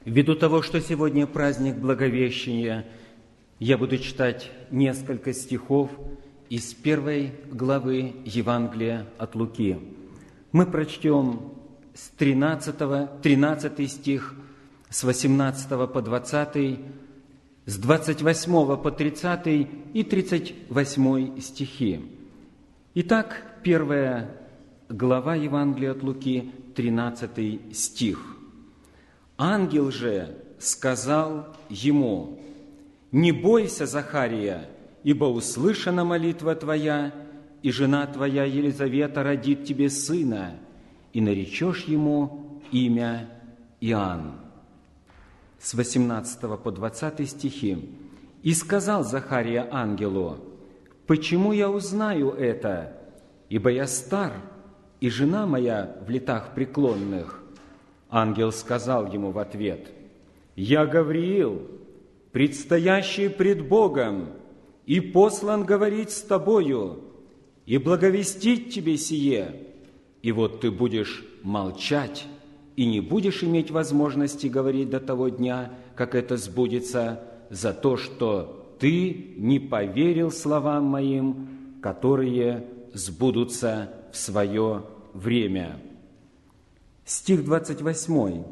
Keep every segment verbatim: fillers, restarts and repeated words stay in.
Ввиду того, что сегодня праздник Благовещения, я буду читать несколько стихов из первой главы Евангелия от Луки. Мы прочтем с тринадцатого, тринадцатый стих, с восемнадцатого по двадцатый, с двадцать восьмого по тридцатый и тридцать восьмой стихи. Итак, первая глава Евангелия от Луки, тринадцатый стих. «Ангел же сказал ему: „Не бойся, Захария, ибо услышана молитва твоя, и жена твоя Елизавета родит тебе сына, и наречешь ему имя Иоанн“». С восемнадцатого по двадцатый стихи. «И сказал Захария ангелу: „Почему я узнаю это? Ибо я стар, и жена моя в летах преклонных“. Ангел сказал ему в ответ: „Я Гавриил, предстоящий пред Богом, и послан говорить с тобою, и благовестить тебе сие. И вот ты будешь молчать, и не будешь иметь возможности говорить до того дня, как это сбудется, за то, что ты не поверил словам моим, которые сбудутся в свое время“». Стих двадцать восьмой.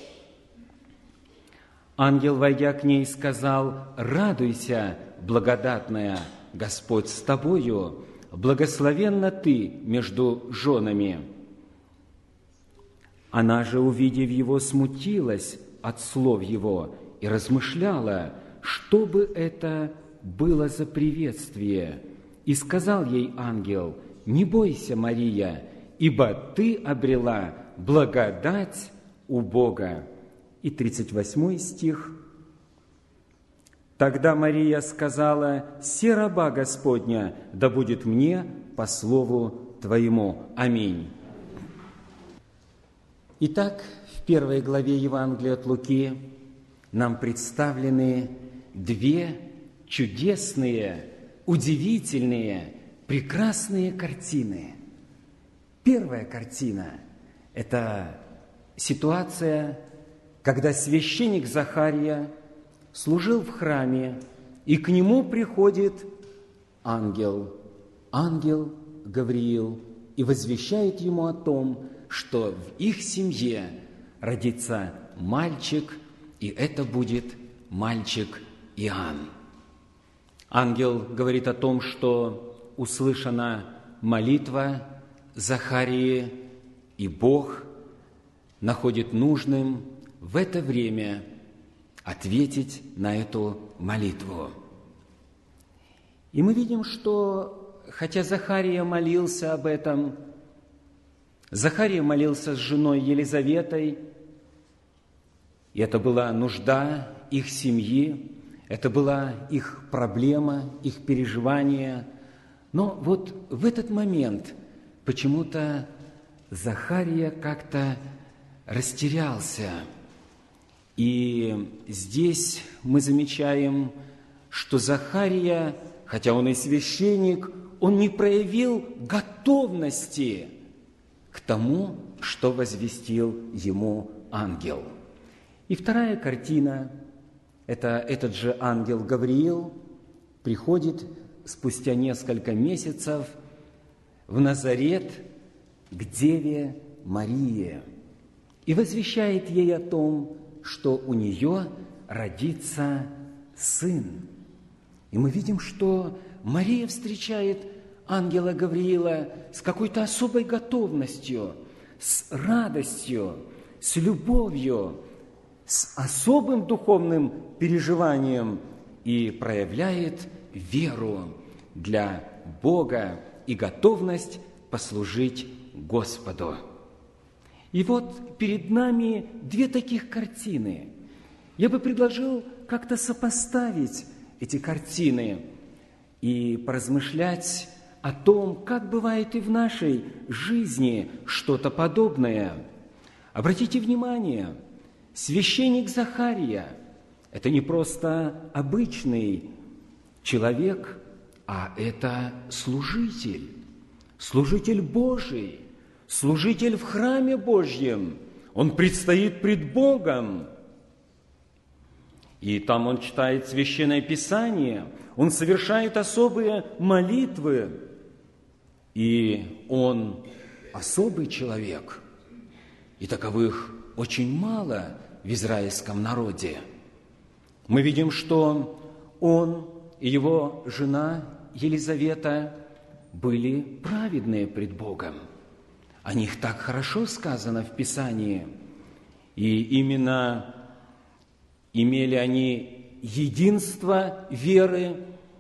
«Ангел, войдя к ней, сказал: „Радуйся, благодатная, Господь с тобою, благословенна ты между женами“. Она же, увидев его, смутилась от слов его и размышляла, что бы это было за приветствие. И сказал ей ангел: „Не бойся, Мария, ибо ты обрела благодать у Бога“». И тридцать восьмой стих. «Тогда Мария сказала: „Се раба Господня, да будет мне по слову Твоему. Аминь“». Итак, в первой главе Евангелия от Луки нам представлены две чудесные, удивительные, прекрасные картины. Первая картина – это ситуация, когда священник Захария служил в храме, и к нему приходит ангел, ангел Гавриил, и возвещает ему о том, что в их семье родится мальчик, и это будет мальчик Иоанн. Ангел говорит о том, что услышана молитва Захарии, и Бог находит нужным в это время ответить на эту молитву. И мы видим, что хотя Захария молился об этом, Захария молился с женой Елизаветой, и это была нужда их семьи, это была их проблема, их переживание. Но вот в этот момент почему-то Захария как-то растерялся. И здесь мы замечаем, что Захария, хотя он и священник, он не проявил готовности к тому, что возвестил ему ангел. И вторая картина – это этот же ангел Гавриил приходит спустя несколько месяцев в Назарет к Деве Марии и возвещает ей о том, что у нее родится сын. И мы видим, что Мария встречает ангела Гавриила с какой-то особой готовностью, с радостью, с любовью, с особым духовным переживанием и проявляет веру для Бога и готовность послужить Господу. И вот перед нами две таких картины. Я бы предложил как-то сопоставить эти картины и поразмышлять о том, как бывает и в нашей жизни что-то подобное. Обратите внимание, священник Захария – это не просто обычный человек, а это служитель, служитель Божий, служитель в храме Божьем. Он предстоит пред Богом. И там он читает Священное Писание, он совершает особые молитвы, и он особый человек. И таковых очень мало в израильском народе. Мы видим, что он и его жена Елизавета были праведные пред Богом. О них так хорошо сказано в Писании. И именно имели они единство веры,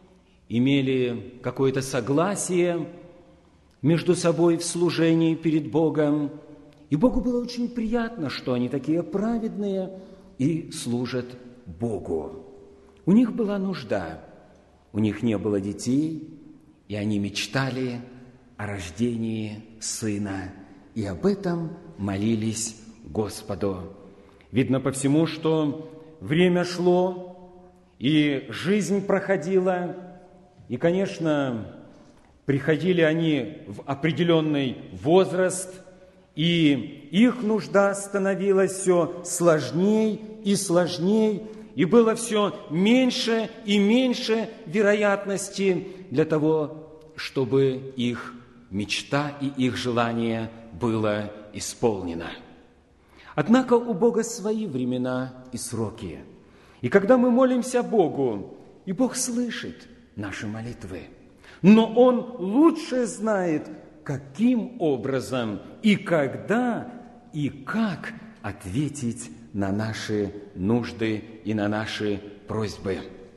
имели какое-то согласие между собой в служении перед Богом. И Богу было очень приятно, что они такие праведные и служат Богу. У них была нужда, у них не было детей, и они мечтали о рождении сына, и об этом молились Господу. Видно по всему, что время шло, и жизнь проходила, и, конечно, приходили они в определенный возраст, и их нужда становилась все сложней и сложней, и было все меньше и меньше вероятности для того, чтобы их мечта и их желание было исполнено. Однако у Бога свои времена и сроки. И когда мы молимся Богу, и Бог слышит наши молитвы, но Он лучше знает, каким образом и когда и как ответить на наши нужды и на наши просьбы.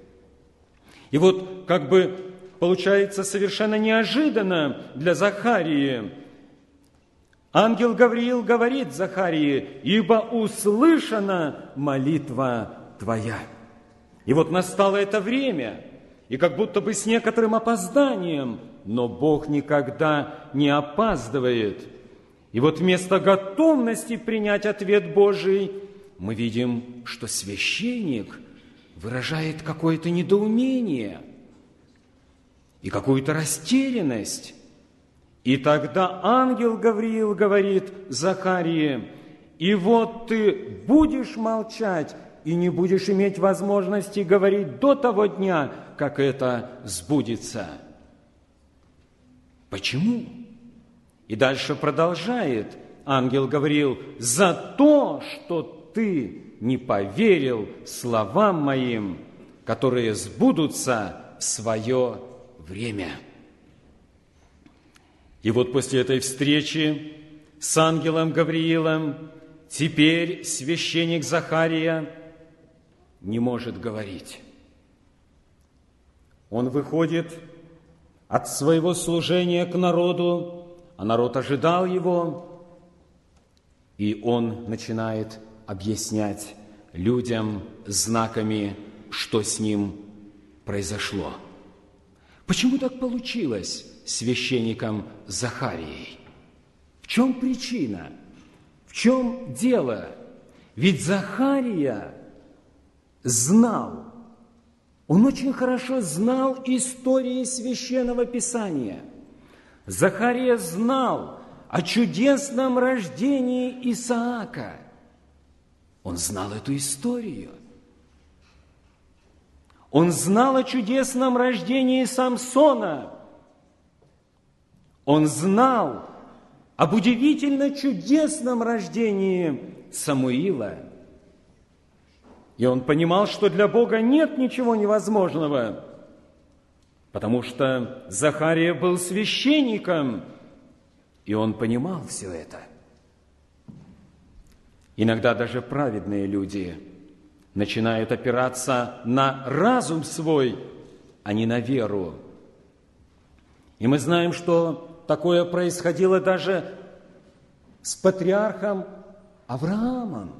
И вот как бы получается совершенно неожиданно для Захарии. Ангел Гавриил говорит Захарии: «Ибо услышана молитва твоя». И вот настало это время, и как будто бы с некоторым опозданием, но Бог никогда не опаздывает. И вот вместо готовности принять ответ Божий, мы видим, что священник выражает какое-то недоумение и какую-то растерянность. И тогда ангел Гавриил говорит Захарии: «И вот ты будешь молчать и не будешь иметь возможности говорить до того дня, как это сбудется». Почему? И дальше продолжает ангел Гавриил: «За то, что ты не поверил словам моим, которые сбудутся в свое время». И вот после этой встречи с ангелом Гавриилом теперь священник Захария не может говорить. Он выходит от своего служения к народу, а народ ожидал его, и он начинает объяснять людям знаками, что с ним произошло. Почему так получилось священником Захарией? В чем причина? В чем дело? Ведь Захария знал, он очень хорошо знал истории Священного Писания. Захария знал о чудесном рождении Исаака. Он знал эту историю. Он знал о чудесном рождении Самсона. Он знал об удивительно чудесном рождении Самуила. И он понимал, что для Бога нет ничего невозможного, потому что Захария был священником, и он понимал все это. Иногда даже праведные люди начинают опираться на разум свой, а не на веру. И мы знаем, что такое происходило даже с патриархом Авраамом.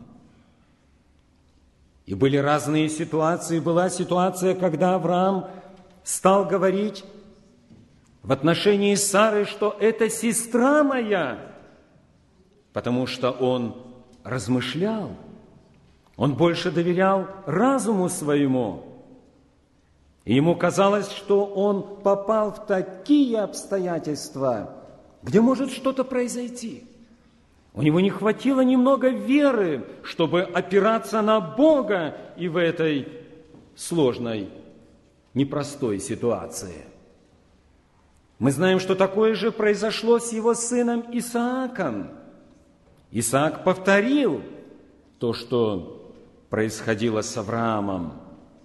И были разные ситуации. Была ситуация, когда Авраам стал говорить в отношении Сары, что это сестра моя, потому что он размышлял, он больше доверял разуму своему. И ему казалось, что он попал в такие обстоятельства, где может что-то произойти. У него не хватило немного веры, чтобы опираться на Бога и в этой сложной, непростой ситуации. Мы знаем, что такое же произошло с его сыном Исааком. Исаак повторил то, что происходило с Авраамом.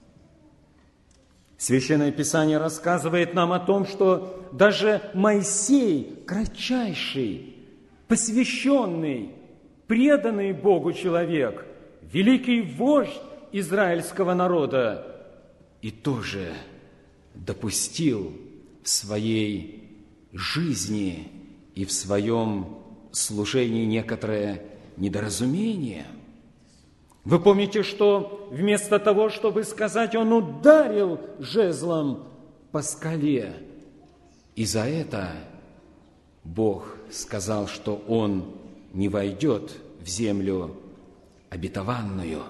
Священное Писание рассказывает нам о том, что даже Моисей, кратчайший, посвященный, преданный Богу человек, великий вождь израильского народа, и тоже допустил в своей жизни и в своем служении некоторое недоразумение. Вы помните, что вместо того, чтобы сказать, он ударил жезлом по скале, и за это Бог сказал, что он не войдет в землю обетованную.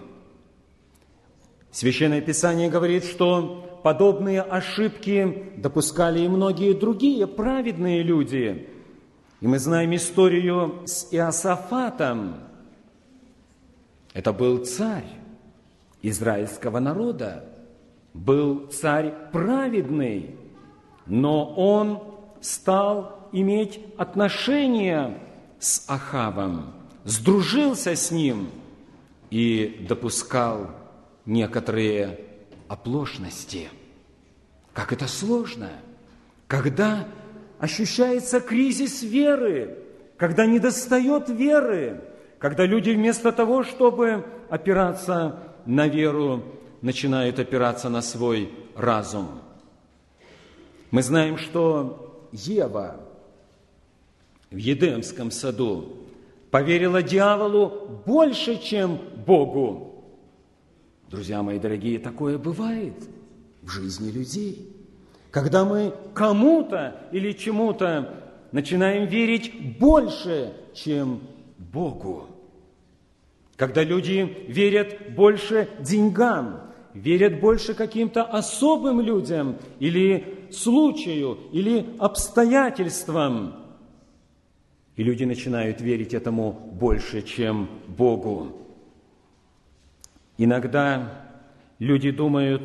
Священное Писание говорит, что подобные ошибки допускали и многие другие праведные люди. И мы знаем историю с Иосафатом. Это был царь израильского народа, был царь праведный, но он стал иметь отношения с Ахавом, сдружился с ним и допускал некоторые оплошности. Как это сложно, когда ощущается кризис веры, когда недостает веры, когда люди вместо того, чтобы опираться на веру, начинают опираться на свой разум. Мы знаем, что Ева в Едемском саду поверила дьяволу больше, чем Богу. Друзья мои дорогие, такое бывает в жизни людей. Когда мы кому-то или чему-то начинаем верить больше, чем Богу. Когда люди верят больше деньгам, верят больше каким-то особым людям или случаю, или обстоятельствам. И люди начинают верить этому больше, чем Богу. Иногда люди думают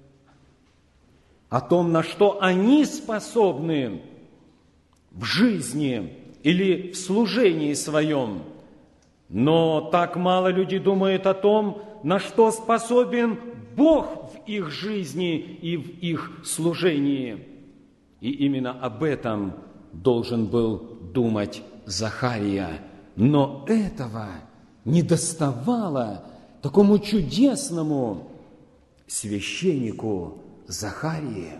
о том, на что они способны в жизни или в служении своем. Но так мало людей думают о том, на что способен Бог в их жизни и в их служении. И именно об этом должен был думать Захария. Но этого не доставало такому чудесному священнику Захарии.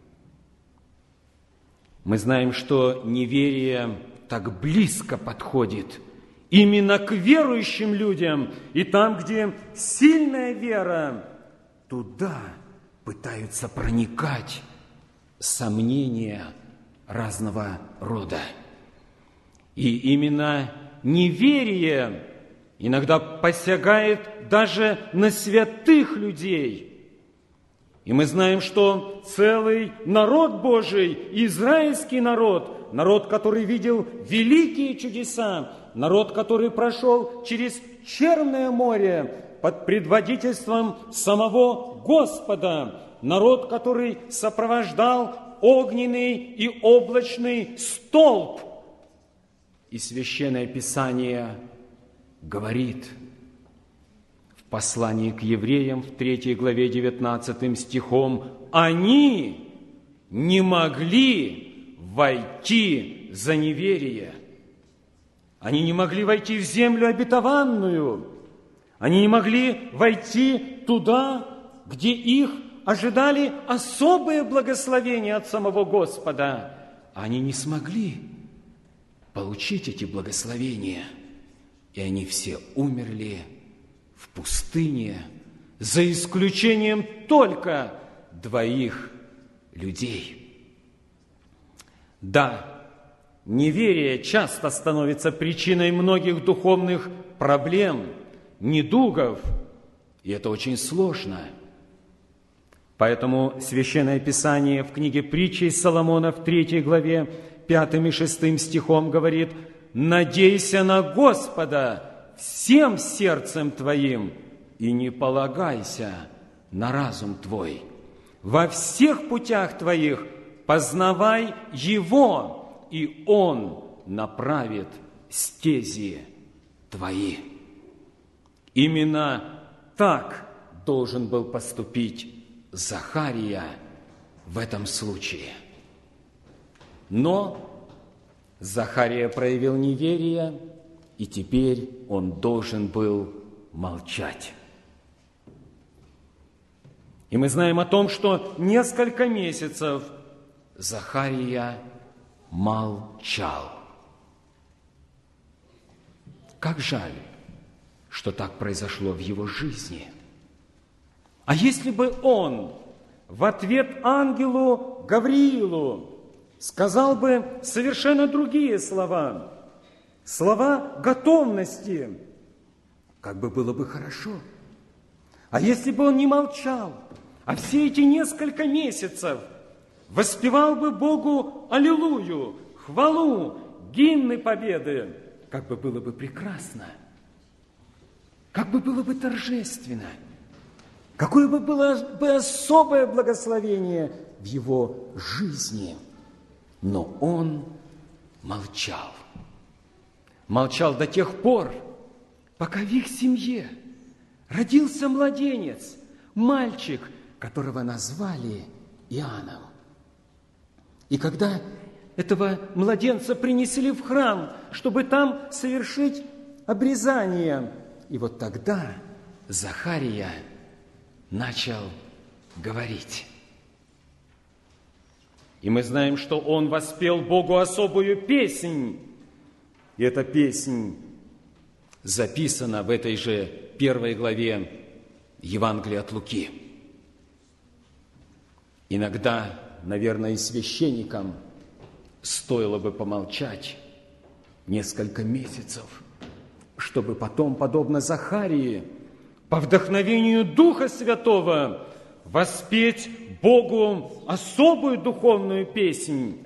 Мы знаем, что неверие так близко подходит именно к верующим людям, и там, где сильная вера, туда пытаются проникать сомнения разного рода. И именно неверие иногда посягает даже на святых людей. И мы знаем, что целый народ Божий, израильский народ, народ, который видел великие чудеса, народ, который прошел через Черное море под предводительством самого Господа, народ, который сопровождал огненный и облачный столб. И Священное Писание говорит в послании к евреям в третьей главе девятнадцатым стихом: «Они не могли войти за неверие». Они не могли войти в землю обетованную. Они не могли войти туда, где их ожидали особые благословения от самого Господа. Они не смогли получить эти благословения. И они все умерли в пустыне, за исключением только двоих людей. Да, неверие часто становится причиной многих духовных проблем, недугов, и это очень сложно. Поэтому Священное Писание в книге Притчей Соломона в третьей главе пятым и шестым стихом говорит: надейся на Господа всем сердцем твоим и не полагайся на разум твой. Во всех путях твоих познавай Его, и Он направит стези твои». Именно так должен был поступить Захария в этом случае. Но Захария проявил неверие, и теперь он должен был молчать. И мы знаем о том, что несколько месяцев Захария молчал. Как жаль, что так произошло в его жизни. А если бы он в ответ ангелу Гавриилу сказал бы совершенно другие слова, слова готовности, как бы было бы хорошо. А если бы он не молчал, а все эти несколько месяцев воспевал бы Богу аллилуйю, хвалу, гимны победы, как бы было бы прекрасно, как бы было бы торжественно, какое бы было бы особое благословение в его жизни. Но он молчал. Молчал до тех пор, пока в их семье родился младенец, мальчик, которого назвали Иоанном. И когда этого младенца принесли в храм, чтобы там совершить обрезание, и вот тогда Захария начал говорить. И мы знаем, что он воспел Богу особую песнь. И эта песнь записана в этой же первой главе Евангелия от Луки. Иногда, наверное, и священникам стоило бы помолчать несколько месяцев, чтобы потом, подобно Захарии, по вдохновению Духа Святого воспеть Богу особую духовную песнь.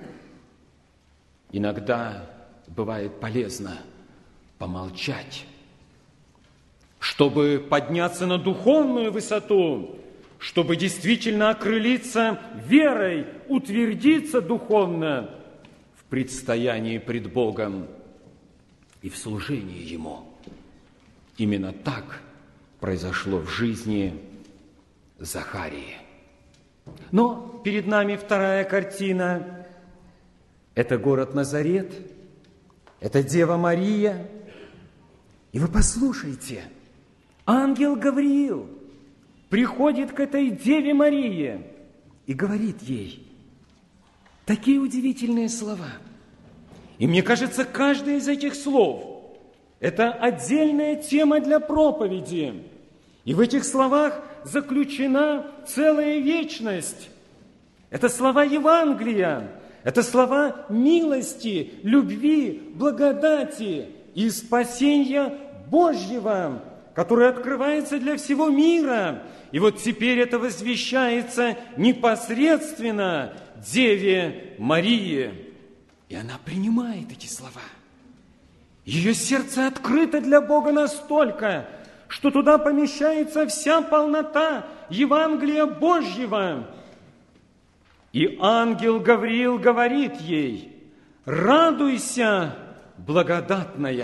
Иногда бывает полезно помолчать, чтобы подняться на духовную высоту, чтобы действительно окрылиться верой, утвердиться духовно в предстоянии пред Богом и в служении Ему. Именно так произошло в жизни Захарии. Но перед нами вторая картина. Это город Назарет, это Дева Мария. И вы послушайте, ангел Гавриил приходит к этой Деве Марии и говорит ей такие удивительные слова. И мне кажется, каждое из этих слов – это отдельная тема для проповеди. И в этих словах заключена целая вечность. Это слова Евангелия, это слова милости, любви, благодати и спасения Божьего, которое открывается для всего мира. И вот теперь это возвещается непосредственно Деве Марии. И она принимает эти слова. Ее сердце открыто для Бога настолько, что туда помещается вся полнота Евангелия Божьего. И ангел Гавриил говорит ей: «Радуйся, благодатная».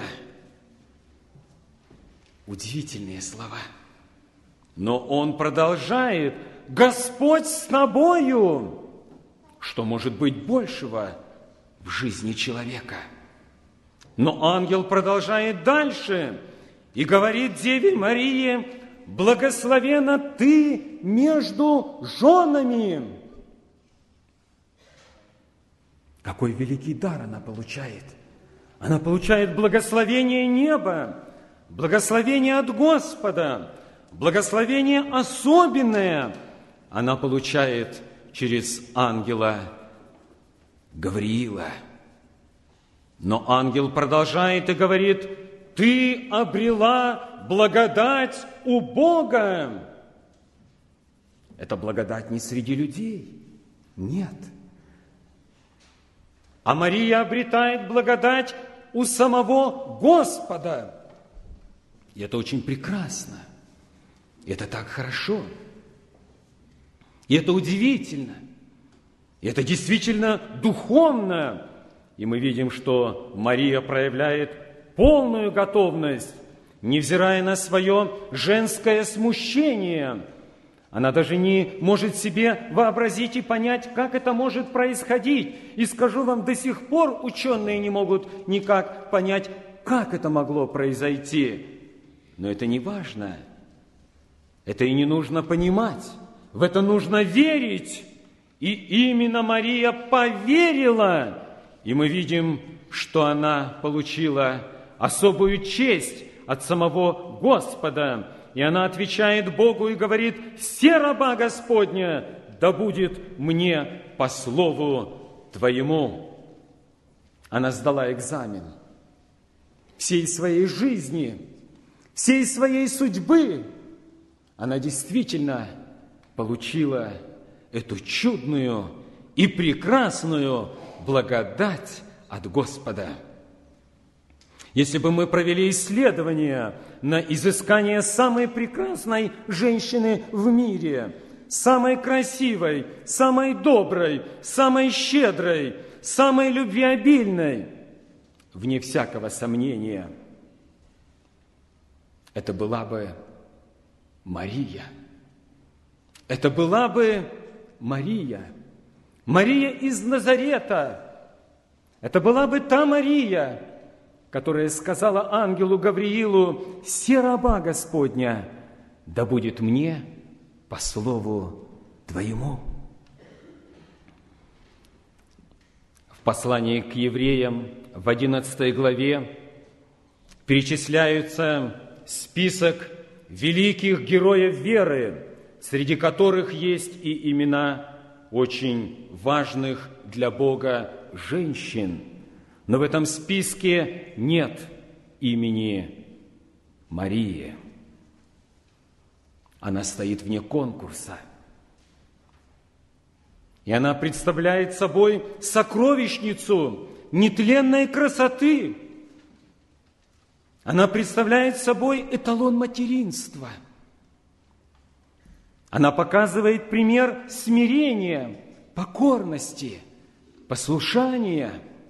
Удивительные слова. Но он продолжает: «Господь с тобою». Что может быть большего в жизни человека? Но ангел продолжает дальше и говорит Деве Марии: «Благословена ты между женами». Какой великий дар она получает! Она получает благословение неба, благословение от Господа, благословение особенное она получает через ангела Гавриила. Но ангел продолжает и говорит: «Ты обрела благодать у Бога». Это благодать не среди людей, нет. А Мария обретает благодать у самого Господа. И это очень прекрасно. И это так хорошо. И это удивительно. И это действительно духовно. И мы видим, что Мария проявляет полную готовность, невзирая на свое женское смущение. Она даже не может себе вообразить и понять, как это может происходить. И скажу вам, до сих пор ученые не могут никак понять, как это могло произойти. Но это не важно. Это и не нужно понимать. В это нужно верить. И именно Мария поверила. И мы видим, что она получила особую честь от самого Господа. И она отвечает Богу и говорит: «Все раба Господня, да будет мне по слову Твоему». Она сдала экзамен всей своей жизни, всей своей судьбы. Она действительно получила эту чудную и прекрасную благодать от Господа. Если бы мы провели исследование на изыскание самой прекрасной женщины в мире, самой красивой, самой доброй, самой щедрой, самой любвеобильной, вне всякого сомнения, это была бы Мария. Это была бы Мария. Мария из Назарета. Это была бы та Мария, которая сказала ангелу Гавриилу: «Се раба Господня, да будет мне по слову Твоему». В послании к евреям в одиннадцатой главе перечисляется список великих героев веры, среди которых есть и имена очень важных для Бога женщин. Но в этом списке нет имени Марии. Она стоит вне конкурса. И она представляет собой сокровищницу нетленной красоты. Она представляет собой эталон материнства. Она показывает пример смирения, покорности, послушания.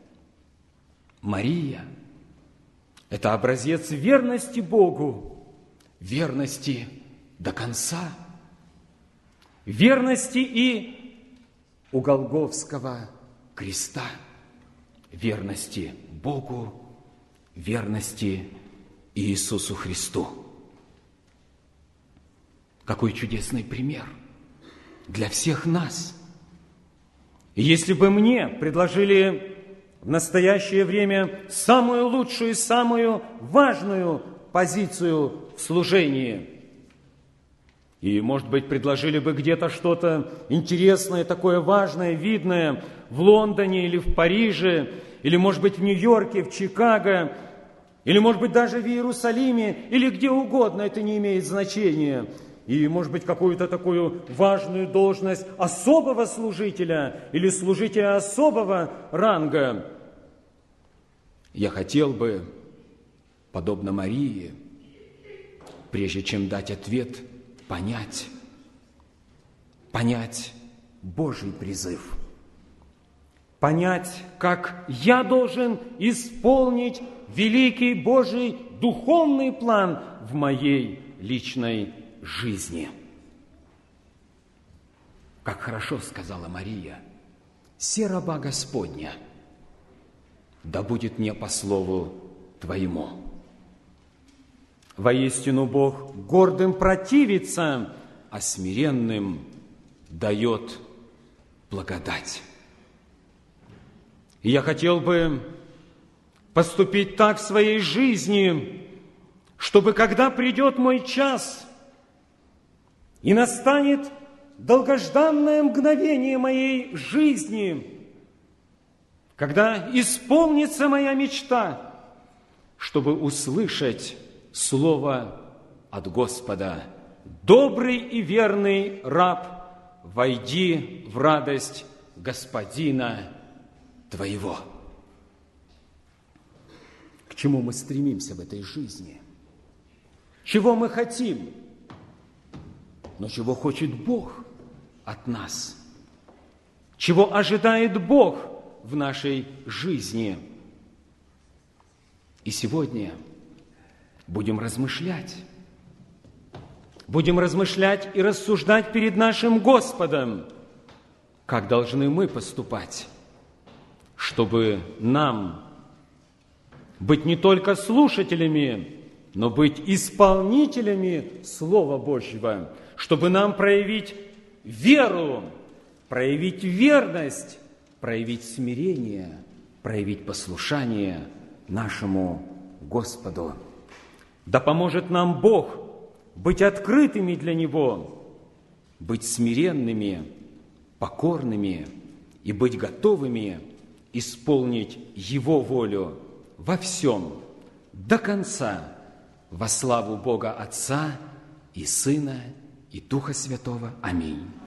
Мария – это образец верности Богу, верности до конца, верности и у Голгофского креста, верности Богу, верности Иисусу Христу. Какой чудесный пример для всех нас. И если бы мне предложили в настоящее время самую лучшую, самую важную позицию в служении, и, может быть, предложили бы где-то что-то интересное, такое важное, видное в Лондоне или в Париже, или, может быть, в Нью-Йорке, в Чикаго, или, может быть, даже в Иерусалиме, или где угодно, это не имеет значения. И, может быть, какую-то такую важную должность особого служителя или служителя особого ранга. Я хотел бы, подобно Марии, прежде чем дать ответ, понять, понять Божий призыв, понять, как я должен исполнить великий Божий духовный план в моей личной жизни. Как хорошо сказала Мария: «Се раба Господня, да будет мне по слову Твоему». Воистину Бог гордым противится, а смиренным дает благодать. И я хотел бы поступить так в своей жизни, чтобы, когда придет мой час и настанет долгожданное мгновение моей жизни, когда исполнится моя мечта, чтобы услышать слово от Господа: «Добрый и верный раб, войди в радость Господина твоего». чему мы стремимся в этой жизни, чего мы хотим, но чего хочет Бог от нас, чего ожидает Бог в нашей жизни. И сегодня будем размышлять, будем размышлять и рассуждать перед нашим Господом, как должны мы поступать, чтобы нам быть не только слушателями, но быть исполнителями Слова Божьего, чтобы нам проявить веру, проявить верность, проявить смирение, проявить послушание нашему Господу. Да поможет нам Бог быть открытыми для Него, быть смиренными, покорными и быть готовыми исполнить Его волю во всем, до конца, во славу Бога Отца и Сына и Духа Святого. Аминь.